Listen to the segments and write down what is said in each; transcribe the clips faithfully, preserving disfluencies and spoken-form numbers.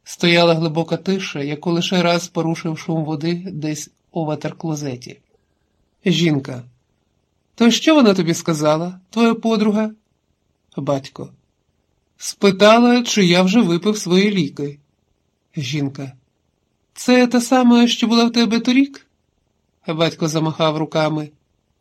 Стояла глибока тиша, яку лише раз порушив шум води десь у ватерклозеті. Жінка. То що вона тобі сказала, твоя подруга? Батько. Спитала, чи я вже випив свої ліки. Жінка. Це те саме, що була в тебе торік? Батько замахав руками.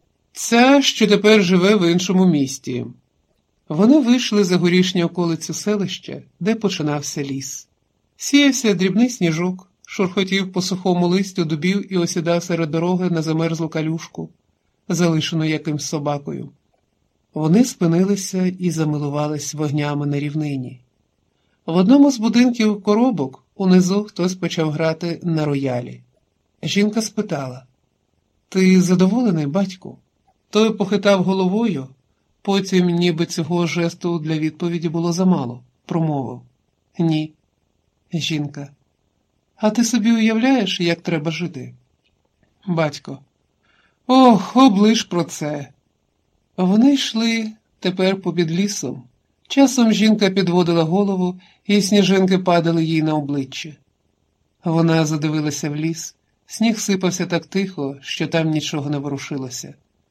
Ця, що тепер живе в іншому місті. Вони вийшли за горішню околицю селища, де починався ліс. Сіявся дрібний сніжок, шурхотів по сухому листю дубів і осідав серед дороги на замерзлу калюшку, залишену якимсь собакою. Вони спинилися і замилувались вогнями на рівнині. В одному з будинків коробок унизу хтось почав грати на роялі. Жінка спитала: «Ти задоволений, батьку?» Той похитав головою, потім, ніби цього жесту для відповіді було замало, промовив: «Ні». Жінка. «А ти собі уявляєш, як треба жити?» Батько. «Ох, оближ про це». Вони йшли тепер попід лісом. Часом жінка підводила голову, і сніжинки падали їй на обличчя. Вона задивилася в ліс. Сніг сипався так тихо, що там нічого не ворушилося.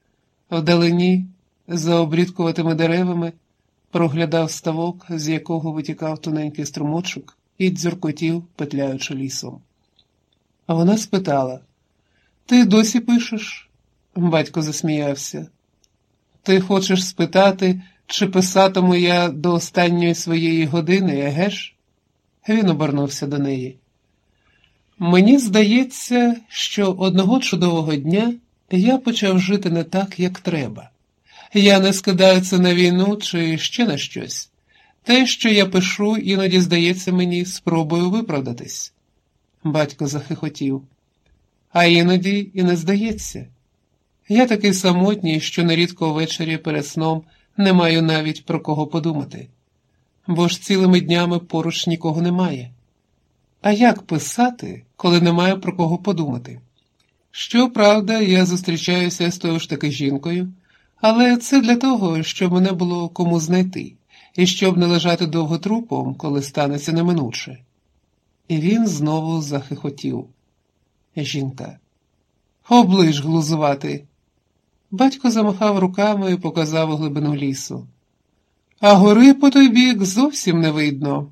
Вдалині, за обрідкуватими деревами, проглядав ставок, з якого витікав тоненький струмочок, і дзюркотів, петляючи лісом. А вона спитала: «Ти досі пишеш?» Батько засміявся. «Ти хочеш спитати, чи писатиму я до останньої своєї години, еге ж?» Він обернувся до неї. «Мені здається, що одного чудового дня я почав жити не так, як треба. Я не скидаю це на війну чи ще на щось. Те, що я пишу, іноді здається мені спробою виправдатись». Батько захихотів. «А іноді і не здається. Я такий самотній, що нерідко ввечері перед сном не маю навіть про кого подумати. Бо ж цілими днями поруч нікого немає. А як писати, коли немає про кого подумати? Щоправда, я зустрічаюся з тою ж таки жінкою, але це для того, щоб мене було кому знайти, і щоб не лежати довго трупом, коли станеться неминуче». І він знову захихотів. Жінка. «Оближ глузувати». Батько замахав руками і показав у глибину лісу. «А гори по той бік зовсім не видно».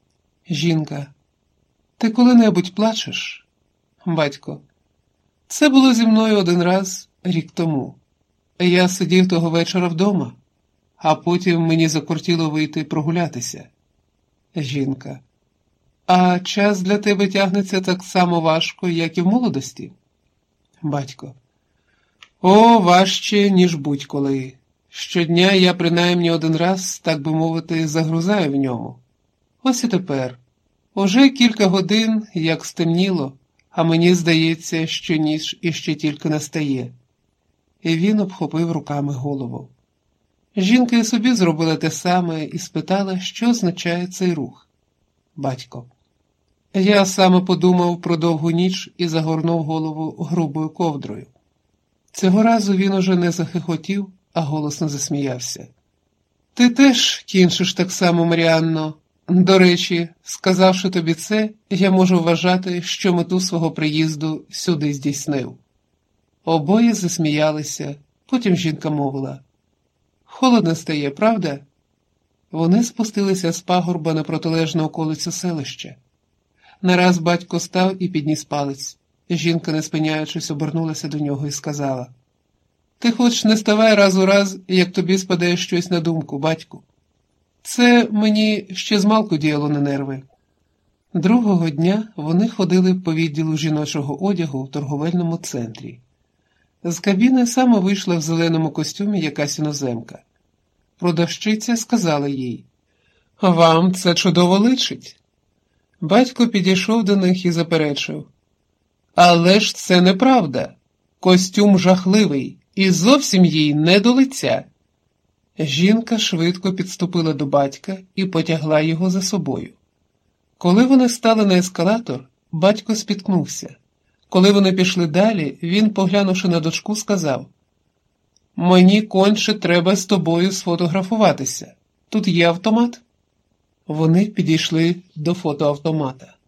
Жінка. «Ти коли-небудь плачеш?» Батько. «Це було зі мною один раз рік тому. Я сидів того вечора вдома, а потім мені закортіло вийти прогулятися». Жінка. «А час для тебе тягнеться так само важко, як і в молодості?» Батько. «О, важче, ніж будь-коли. Щодня я принаймні один раз, так би мовити, загрузаю в ньому. Ось і тепер. Уже кілька годин, як стемніло, а мені здається, що ніч іще тільки настає». І він обхопив руками голову. Жінка і собі зробила те саме і спитала, що означає цей рух. Батько. Я саме подумав про довгу ніч і загорнув голову грубою ковдрою. Цього разу він уже не захихотів, а голосно засміявся. «Ти теж кінчиш так само, Маріанно. До речі, сказавши тобі це, я можу вважати, що мету свого приїзду сюди здійснив». Обоє засміялися, потім жінка мовила: «Холодно стає, правда?» Вони спустилися з пагорба на протилежну околицю селища. Нараз батько став і підніс палець. Жінка, не спиняючись, обернулася до нього і сказала: «Ти хоч не ставай раз у раз, як тобі спадає щось на думку, батьку. Це мені ще змалку діяло на нерви». Другого дня вони ходили по відділу жіночого одягу в торговельному центрі. З кабіни саме вийшла в зеленому костюмі якась іноземка. Продавщиця сказала їй: «Вам це чудово личить». Батько підійшов до них і заперечив: «Але ж це неправда. Костюм жахливий і зовсім їй не до лиця». Жінка швидко підступила до батька і потягла його за собою. Коли вони стали на ескалатор, батько спіткнувся. Коли вони пішли далі, він, поглянувши на дочку, сказав: «Мені конче треба з тобою сфотографуватися. Тут є автомат?» Вони підійшли до фотоавтомата.